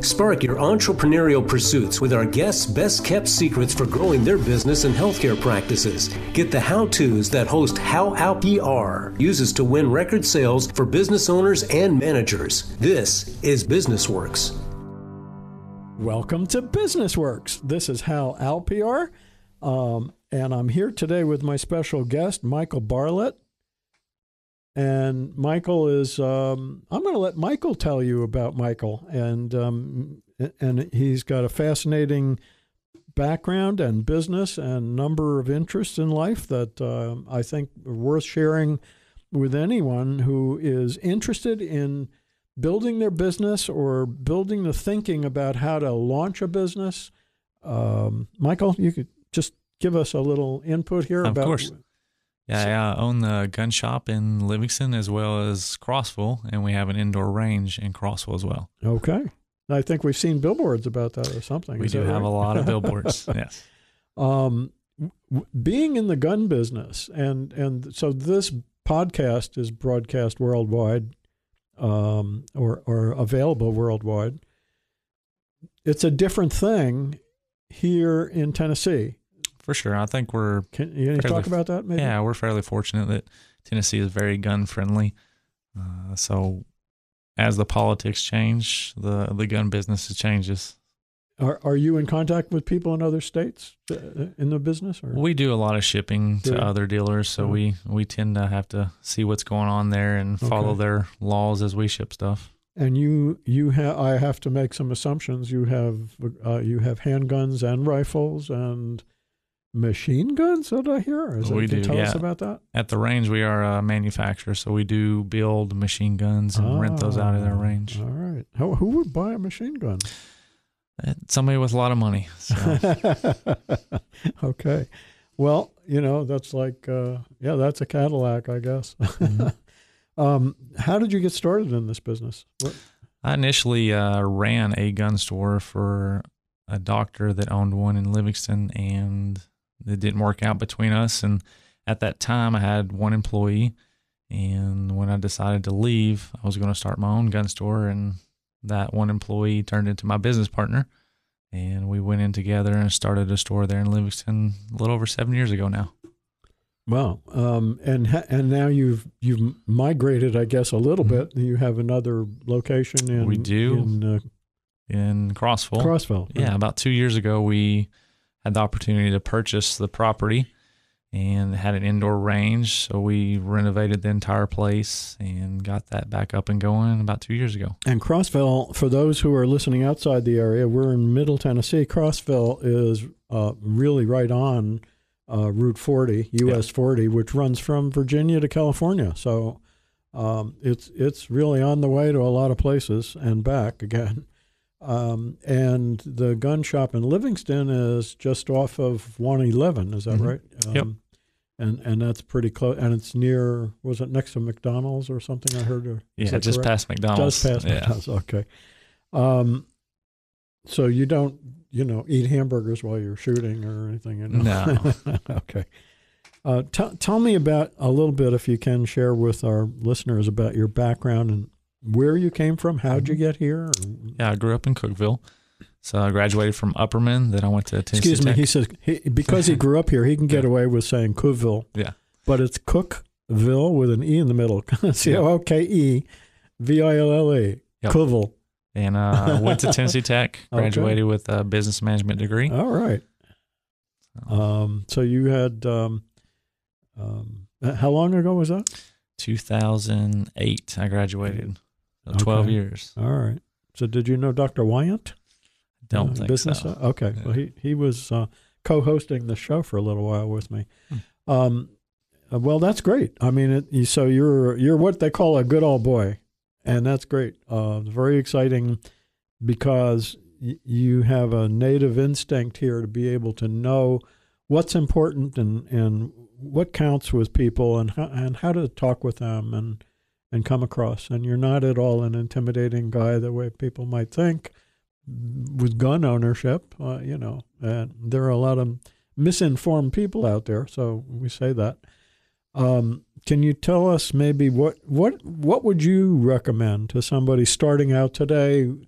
Spark your entrepreneurial pursuits with our guests' best-kept secrets for growing their business and healthcare practices. Get the how-tos that host How Al PR uses to win record sales for business owners and managers. This is Business Works. Welcome to Business Works. This is Hal Alpiar, and I'm here today with my special guest, Michael Bartlett. And Michael is, I'm going to let Michael tell you about Michael. And he's got a fascinating background and business and number of interests in life that I think are worth sharing with anyone who is interested in building their business or building the thinking about how to launch a business. Michael, you could just give us a little input here about. Of course. Yeah, I own the gun shop in Livingston as well as Crossville, and we have an indoor range in Crossville as well. Okay. I think we've seen billboards about that or something. We do have a lot of billboards, yes. Being in the gun business, and so this podcast is broadcast worldwide or available worldwide. It's a different thing here in Tennessee. For sure. I think we're... Can you talk about that maybe? Yeah, we're fairly fortunate that Tennessee is very gun-friendly. So as the politics change, the gun business changes. Are you in contact with people in other states in the business? Or? We do a lot of shipping to other dealers, so we tend to have to see what's going on there and follow their laws as we ship stuff. And I have to make some assumptions. You have handguns and rifles and machine guns that I hear? We do, tell us about that? At the range, we are a manufacturer, so we do build machine guns and rent those out of their range. All right. Who would buy a machine gun? Somebody with a lot of money. So. Okay. Well, that's like, that's a Cadillac, I guess. Mm-hmm. How did you get started in this business? I initially ran a gun store for a doctor that owned one in Livingston, and it didn't work out between us. And at that time, I had one employee. And when I decided to leave, I was going to start my own gun store. And that one employee turned into my business partner. And we went in together and started a store there in Livingston a little over 7 years ago now. Wow. And now you've migrated, I guess, a little bit. You have another location in... We do. In Crossville. Crossville. Yeah, about 2 years ago, we had the opportunity to purchase the property and had an indoor range. So we renovated the entire place and got that back up and going about 2 years ago. And Crossville, for those who are listening outside the area, we're in Middle Tennessee. Crossville is really right on Route 40, US 40, which runs from Virginia to California. So it's really on the way to a lot of places and back again. And the gun shop in Livingston is just off of 111. Is that right? Yep. And that's pretty close. And it's near, was it next to McDonald's or something I heard? Yeah, just past McDonald's. Just past McDonald's, okay. So you don't, eat hamburgers while you're shooting or anything? No. Okay. Tell me about a little bit, if you can share with our listeners about your background and where you came from. How'd you get here? Yeah, I grew up in Cookeville. So I graduated from Upperman. Then I went to Tennessee Tech. He says, because he grew up here, he can get away with saying Cookeville. Yeah. But it's Cookeville with an E in the middle. Cookeville. Yep. Cookeville. And went to Tennessee Tech, graduated with a business management degree. All right. So you had, how long ago was that? 2008, I graduated. 12 years. All right. So did you know Dr. Wyant? Don't think so. Okay. Yeah. Well, he was co-hosting the show for a little while with me. Well, that's great. I mean, so you're what they call a good old boy, and that's great. Very exciting because you have a native instinct here to be able to know what's important and what counts with people and how to talk with them and come across. And you're not at all an intimidating guy the way people might think with gun ownership, and there are a lot of misinformed people out there, so we say that. Can you tell us maybe what would you recommend to somebody starting out today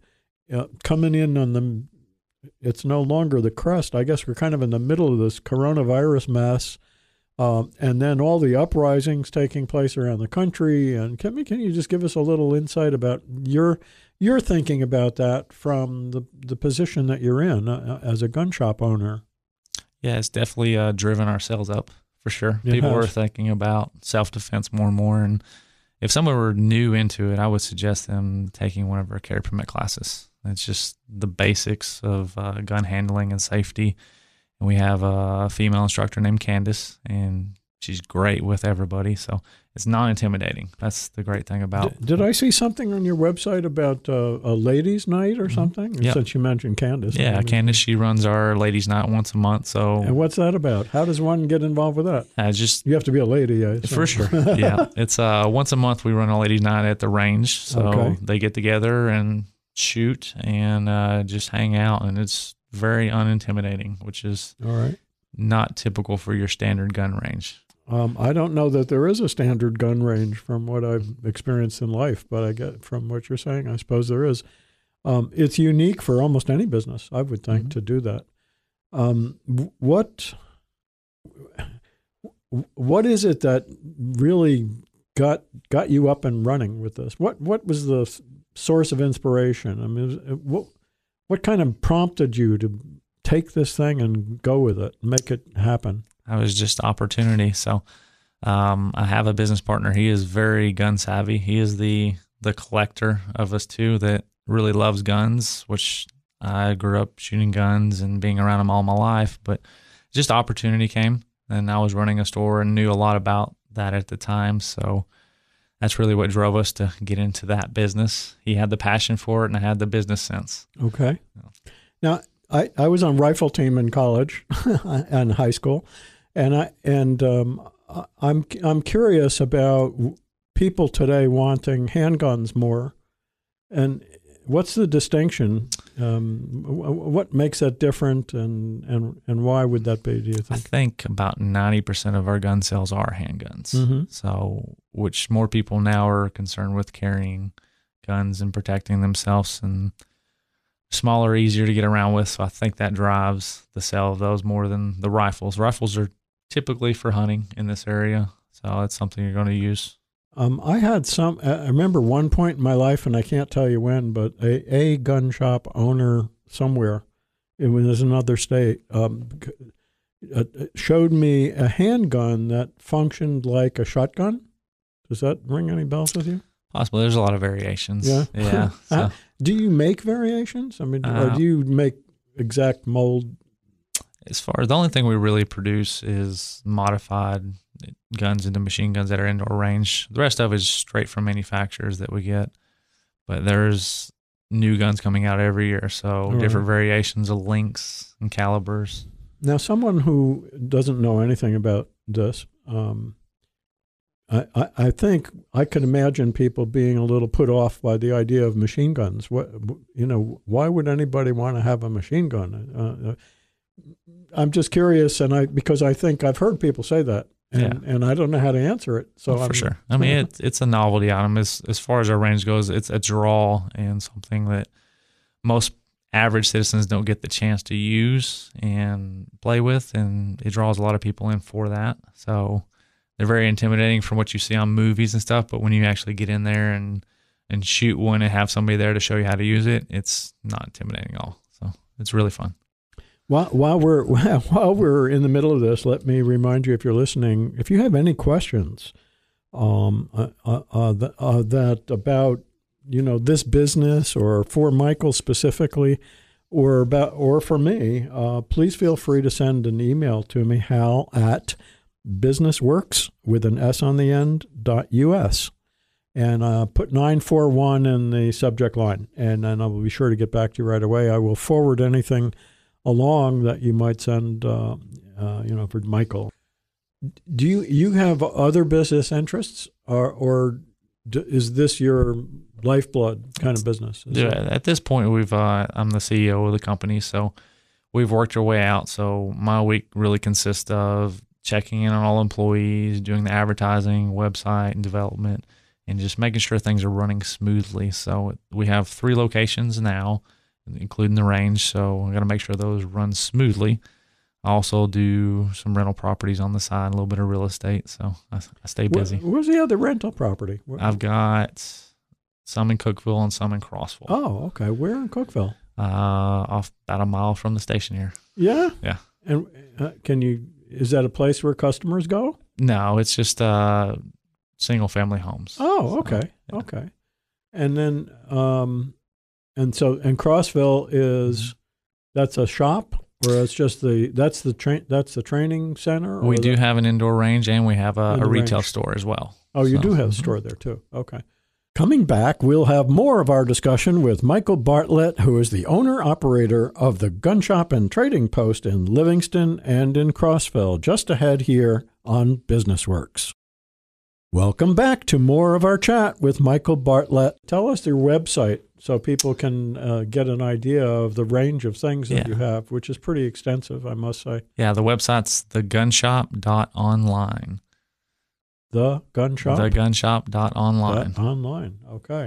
coming in on the, it's no longer the crest. I guess we're kind of in the middle of this coronavirus mess. And then all the uprisings taking place around the country. And can you just give us a little insight about your thinking about that from the position that you're in as a gun shop owner? Yeah, it's definitely driven our sales up for sure. It People has. are thinking about self-defense more and more. And if someone were new into it, I would suggest them taking one of our carry permit classes. It's just the basics of gun handling and safety. And we have a female instructor named Candace, and she's great with everybody. So it's non-intimidating. That's the great thing about Did I see something on your website about a ladies' night or something? Yep. Since you mentioned Candace. Yeah, Candace, she runs our ladies' night once a month. So And what's that about? How does one get involved with that? just You have to be a lady, I assume. for sure. Yeah, it's once a month we run a ladies' night at the range. So Okay. they get together and shoot and just hang out, and it's very unintimidating, which is All right. not typical for your standard gun range. I don't know that there is a standard gun range from what I've experienced in life, but I get from what you're saying, I suppose there is. It's unique for almost any business, I would think, to do that. What is it that really got you up and running with this? What was the source of inspiration? I mean, what kind of prompted you to take this thing and go with it, make it happen? I was just opportunity. So I have a business partner. He is very gun savvy. He is the collector of us two that really loves guns, which I grew up shooting guns and being around them all my life. But just opportunity came, and I was running a store and knew a lot about that at the time. So that's really what drove us to get into that business. He had the passion for it, and I had the business sense. Okay. Now, I was on rifle team in college and high school, and I'm curious about people today wanting handguns more, and what's the distinction? What makes that different, and why would that be? Do you I think? think about 90% of our gun sales are handguns. Mm-hmm. So, which more people now are concerned with carrying guns and protecting themselves, and smaller, easier to get around with. So I think that drives the sale of those more than the rifles. Rifles are typically for hunting in this area, so it's something you're going to use. I had some. I remember one point in my life, and I can't tell you when, but a gun shop owner somewhere, it was another state, showed me a handgun that functioned like a shotgun. Does that ring any bells with you? Possibly. There's a lot of variations. Yeah. Yeah. So, Do you make variations? I mean, or do you make exact mold? as far as the only thing we really produce is modified guns into machine guns that are indoor range. The rest of it is straight from manufacturers that we get. But there's new guns coming out every year, so Right. different variations of lengths and calibers. Now, someone who doesn't know anything about this, I think I can imagine people being a little put off by the idea of machine guns. Why would anybody want to have a machine gun? I'm just curious, because I think I've heard people say that, and I don't know how to answer it. So for sure. I mean, it's a novelty item. As far as our range goes, it's a draw and something that most average citizens don't get the chance to use and play with, and it draws a lot of people in for that. So they're very intimidating from what you see on movies and stuff, but when you actually get in there and shoot one and have somebody there to show you how to use it, it's not intimidating at all. So it's really fun. While we're in the middle of this, let me remind you, if you're listening, if you have any questions that about this business, or for Michael specifically, or for me, please feel free to send an email to me, hal@businessworks with an S on the end .us, and put 941 in the subject line, and then I will be sure to get back to you right away. I will forward anything along that you might send, for Michael. Do you have other business interests, or is this your lifeblood kind of business? At this point, I'm the CEO of the company, so we've worked our way out. So my week really consists of checking in on all employees, doing the advertising, website, and development, and just making sure things are running smoothly. So we have 3 locations now. including the range. So I got to make sure those run smoothly. I also do some rental properties on the side, a little bit of real estate. So I stay busy. Where's the other rental property? I've got some in Cookeville and some in Crossville. Oh, okay. Where in Cookeville? Off about a mile from the station here. Yeah? Yeah. And is that a place where customers go? No, it's just single family homes. Oh, okay. So, yeah. Okay. And then, and Crossville is, that's a shop, or it's just that's the training center? We do have an indoor range, and we have a retail range. store as well. Oh, you do have a store there too. Okay. Coming back, we'll have more of our discussion with Michael Bartlett, who is the owner-operator of the Gun Shop and Trading Post in Livingston and in Crossville, just ahead here on Business Works. Welcome back to more of our chat with Michael Bartlett. Tell us your website so people can get an idea of the range of things that you have, which is pretty extensive, I must say. Yeah, the website's thegunshop.online. The Gun Shop? Thegunshop.online. Online, okay.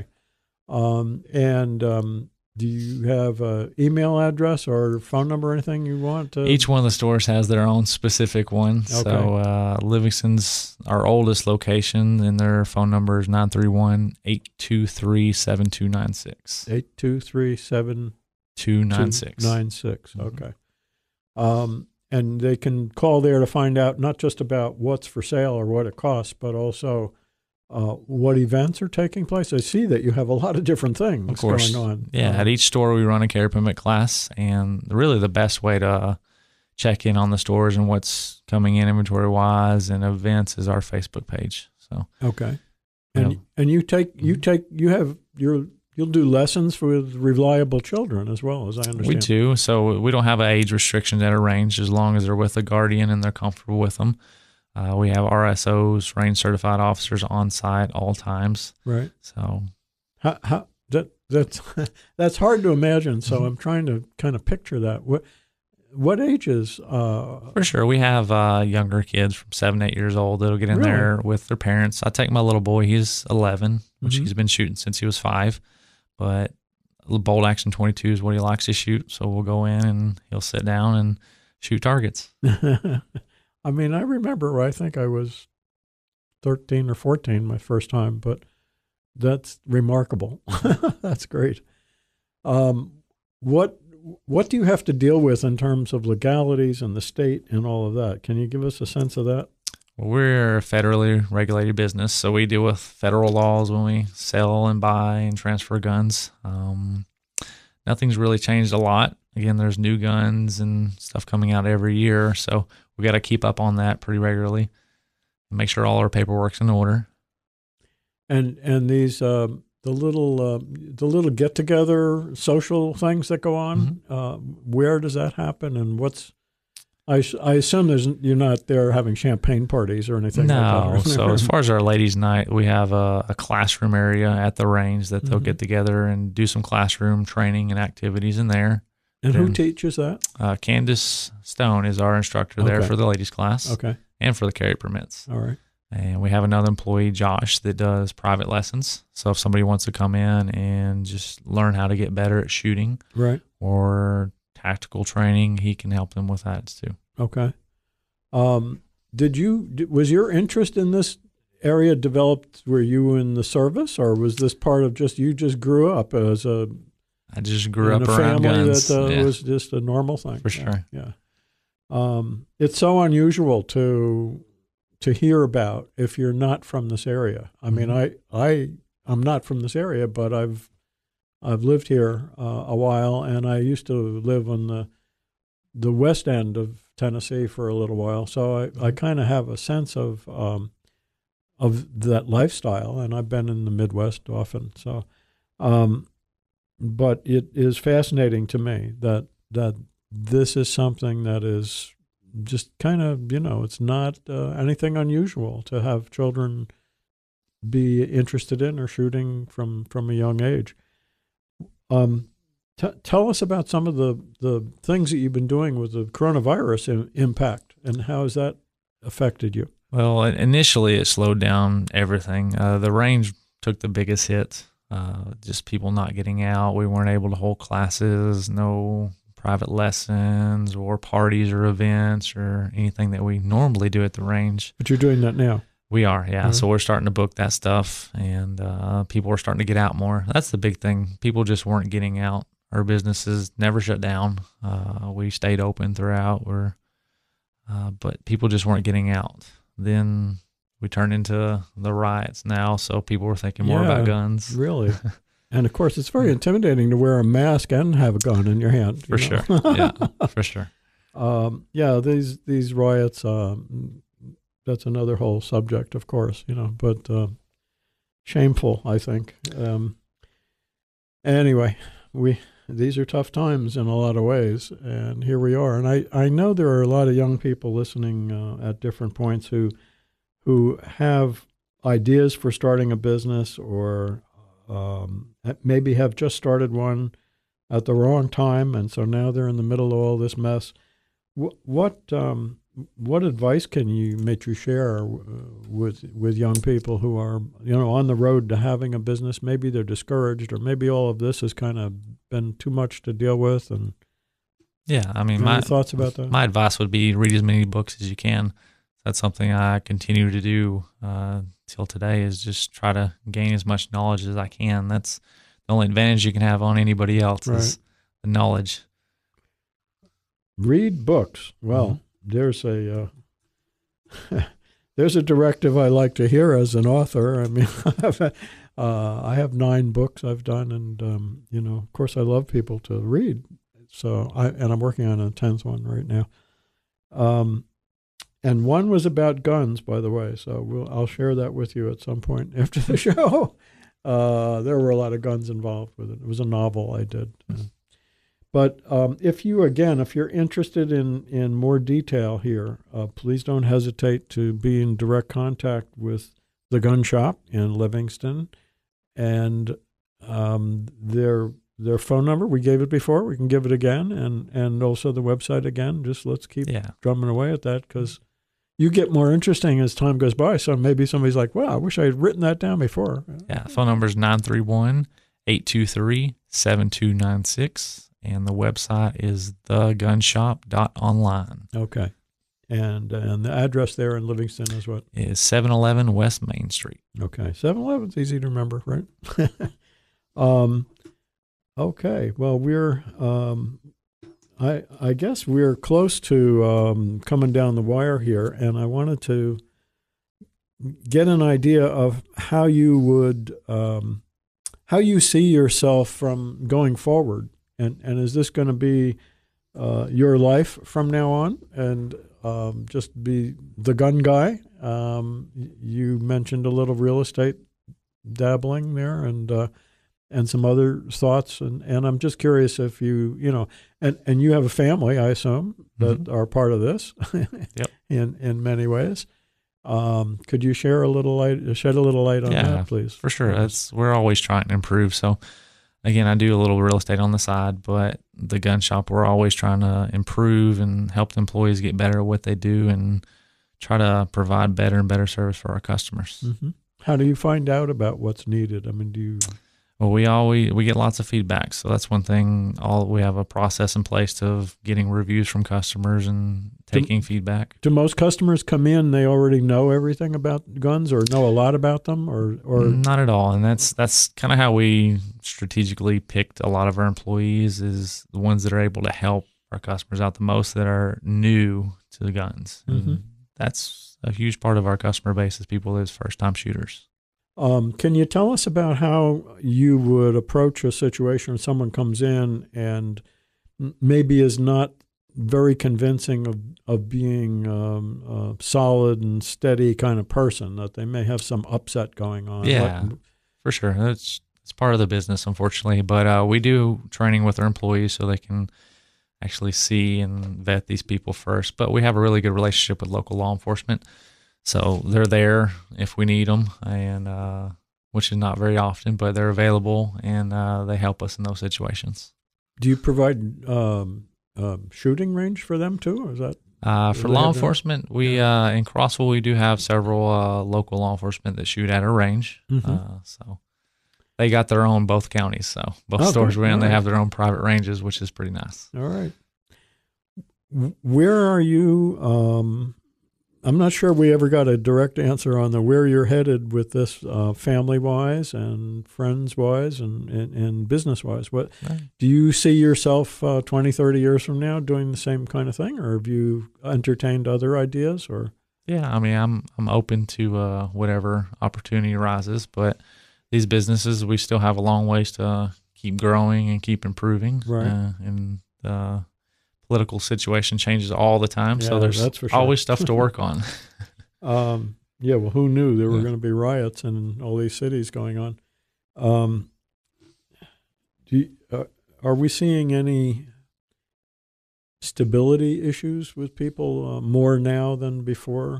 Do you have an email address or phone number or anything you want to? Each one of the stores has their own specific one. Okay. So Livingston's our oldest location, and their phone number is 931-823-7296. 823-7296. Okay. And they can call there to find out not just about what's for sale or what it costs, but also what events are taking place. I see that you have a lot of different things going on. Yeah, at each store we run a carry permit class, and really the best way to check in on the stores and what's coming in inventory-wise and events is our Facebook page. So okay, and you'll do lessons with reliable children as well, as I understand. We do. So we don't have an age restriction at a range as long as they're with a guardian and they're comfortable with them. We have RSOs, range certified officers on site all times. Right. So that's hard to imagine. So I'm trying to kind of picture that. What ages? For sure, we have younger kids from 7, 8 years old that'll get in there with their parents. I take my little boy; he's 11, which he's been shooting since he was 5. But bolt action 22 is what he likes to shoot. So we'll go in and he'll sit down and shoot targets. I mean, I remember, I think I was 13 or 14 my first time, but that's remarkable. That's great. What do you have to deal with in terms of legalities and the state and all of that? Can you give us a sense of that? Well, we're a federally regulated business, so we deal with federal laws when we sell and buy and transfer guns. Nothing's really changed a lot. Again, there's new guns and stuff coming out every year, so we got to keep up on that pretty regularly and make sure all our paperwork's in order. And these the little get together social things that go on, where does that happen, and what's I assume you're not there having champagne parties or anything like that. No. So as far as our ladies' night, we have a classroom area at the range that they'll get together and do some classroom training and activities in there. And who teaches that? Candace Stone is our instructor there for the ladies' class. Okay. And for the carry permits. All right. And we have another employee, Josh, that does private lessons. So if somebody wants to come in and just learn how to get better at shooting, right, or tactical training, he can help them with that too. Okay. Was your interest in this area developed? Were you in the service, or was this part of you just grew up as a? I just grew up in a around family guns. That was just a normal thing. For sure. Yeah. It's so unusual to hear about if you're not from this area. I mean, I'm not from this area, but I've lived here a while, and I used to live on the west end of Tennessee for a little while, so I kind of have a sense of that lifestyle, and I've been in the Midwest often. So, but it is fascinating to me that this is something that is just kind of, it's not anything unusual to have children be interested in or shooting from a young age. Tell us about some of the things that you've been doing with the coronavirus impact, and how has that affected you? Well, initially it slowed down everything. The range took the biggest hit. just people not getting out. We weren't able to hold classes, no private lessons or parties or events or anything that we normally do at the range. But you're doing that now. We are, yeah. Mm-hmm. So we're starting to book that stuff, and people are starting to get out more. That's the big thing. People just weren't getting out. Our businesses never shut down. We stayed open throughout. But people just weren't getting out. Then we turned into the riots now, so people were thinking more about guns. Really? And of course, it's very intimidating to wear a mask and have a gun in your hand. For sure. Yeah, for sure. These riots, that's another whole subject, of course, but shameful, I think. Anyway, these are tough times in a lot of ways, and here we are. And I know there are a lot of young people listening at different points who have ideas for starting a business or maybe have just started one at the wrong time, and so now they're in the middle of all this mess. What advice can you share with young people who are on the road to having a business? Maybe they're discouraged, or maybe all of this has kind of been too much to deal with. And yeah, I mean, my thoughts about that. My advice would be read as many books as you can. That's something I continue to do till today. Is just try to gain as much knowledge as I can. That's the only advantage you can have on anybody else is the knowledge. Read books. Well, there's a directive I like to hear as an author. I mean, I have 9 books I've done, and of course, I love people to read. So I'm working on a 10th one right now. And one was about guns, by the way. So I'll share that with you at some point after the show. There were a lot of guns involved with it. It was a novel I did. But if you're interested in more detail here, please don't hesitate to be in direct contact with the gun shop in Livingston, and their phone number. We gave it before. We can give it again, and also the website again. Just let's keep drumming away at that, because you get more interesting as time goes by. So maybe somebody's like, "Wow, I wish I had written that down before." Yeah, phone number is 931-823-7296. And the website is thegunshop.online. Okay. And the address there in Livingston is what? Is 711 West Main Street. Okay. 711's easy to remember, right? Okay. Well, we're I guess we're close to coming down the wire here, and I wanted to get an idea of how you would how you see yourself from going forward. And is this going to be your life from now on, and just be the gun guy? You mentioned a little real estate dabbling there, and some other thoughts. And I'm just curious if you and you have a family, I assume, that are part of this. Yep. in many ways. Could you shed a little light on that, please? For sure. We're always trying to improve. So. Again, I do a little real estate on the side, but the gun shop, we're always trying to improve and help the employees get better at what they do and try to provide better and better service for our customers. Mm-hmm. How do you find out about what's needed? I mean, Well, we get lots of feedback, so that's one thing. We have a process in place of getting reviews from customers and taking feedback. Do most customers come in, they already know everything about guns or know a lot about them, or not at all? And that's kind of how we strategically picked a lot of our employees, is the ones that are able to help our customers out the most, that are new to the guns. Mm-hmm. And that's a huge part of our customer base, is people that is first-time shooters. Can you tell us about how you would approach a situation when someone comes in and maybe is not very convincing of being a solid and steady kind of person, that they may have some upset going on? Yeah, for sure. It's part of the business, unfortunately. But we do training with our employees so they can actually see and vet these people first. But we have a really good relationship with local law enforcement. So they're there if we need them, and which is not very often, but they're available, and they help us in those situations. Do you provide shooting range for them too, or is that for law enforcement? We in Crossville, we do have several local law enforcement that shoot at our range. Mm-hmm. they got their own, both counties. So both stores we're in, they have their own private ranges, which is pretty nice. All right. Where are you? I'm not sure we ever got a direct answer on where you're headed with this, family-wise and friends-wise and business-wise. What do you see yourself 20, 30 years from now doing the same kind of thing, or have you entertained other ideas? Or yeah, I mean, I'm open to whatever opportunity arises, but these businesses, we still have a long ways to keep growing and keep improving. Right. And the political situation changes all the time, so there's for sure. always stuff to work on. Yeah, well, who knew there were going to be riots in all these cities going on? Are we seeing any stability issues with people more now than before?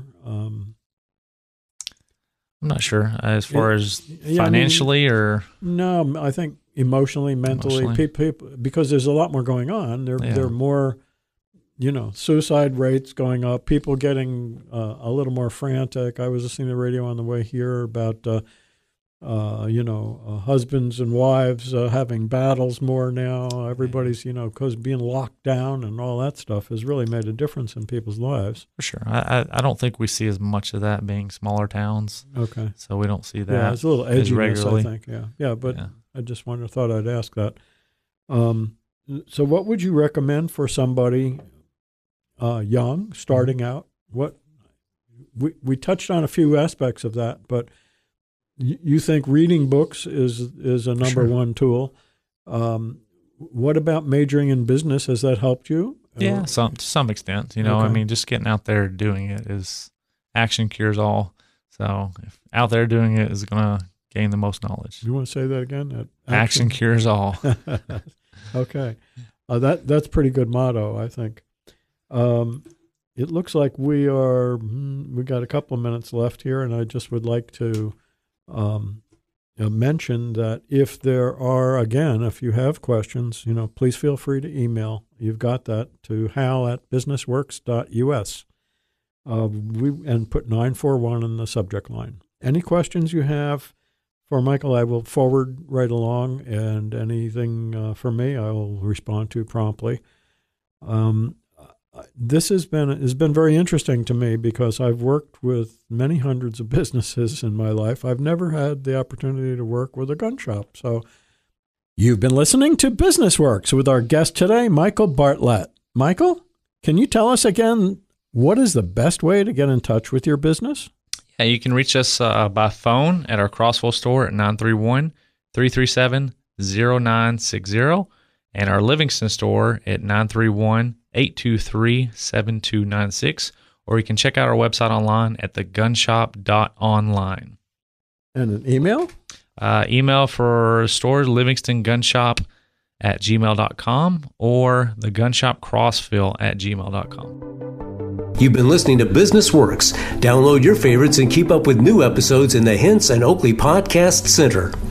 I'm not sure as far as financially or no. I think emotionally, mentally, people, because there's a lot more going on. There are more, suicide rates going up. People getting a little more frantic. I was listening to the radio on the way here about husbands and wives having battles more now. Everybody's because being locked down and all that stuff has really made a difference in people's lives. For sure. I don't think we see as much of that being smaller towns. Okay. So we don't see that. Yeah, it's a little edginess, regularly. I think. Yeah. But I just thought I'd ask that. So what would you recommend for somebody young, starting out? What we touched on a few aspects of that, but you think reading books is a number one tool. What about majoring in business? Has that helped you? Yeah, to some extent. Okay. I mean, just getting out there doing it is action cures all. So if out there doing it is going to gain the most knowledge. You want to say that again? Action cures all. Okay. That's a pretty good motto, I think. It looks like we got a couple of minutes left here, and I just would like to mention that if you have questions, please feel free to email. You've got that to hal@businessworks.us. And put 941 in the subject line. Any questions you have for Michael, I will forward right along, and anything for me, I will respond to promptly. This has been very interesting to me because I've worked with many hundreds of businesses in my life. I've never had the opportunity to work with a gun shop. So you've been listening to Business Works with our guest today, Michael Bartlett. Michael, can you tell us again, what is the best way to get in touch with your business? Yeah, you can reach us by phone at our Crossville store at 931-337-0960 and our Livingston store at 931-823-7296, or you can check out our website online at thegunshop.online. And an email? Email for store livingstongunshop@gmail.com or thegunshopcrossville@gmail.com. You've been listening to Business Works. Download your favorites and keep up with new episodes in the Hints and Oakley Podcast Center.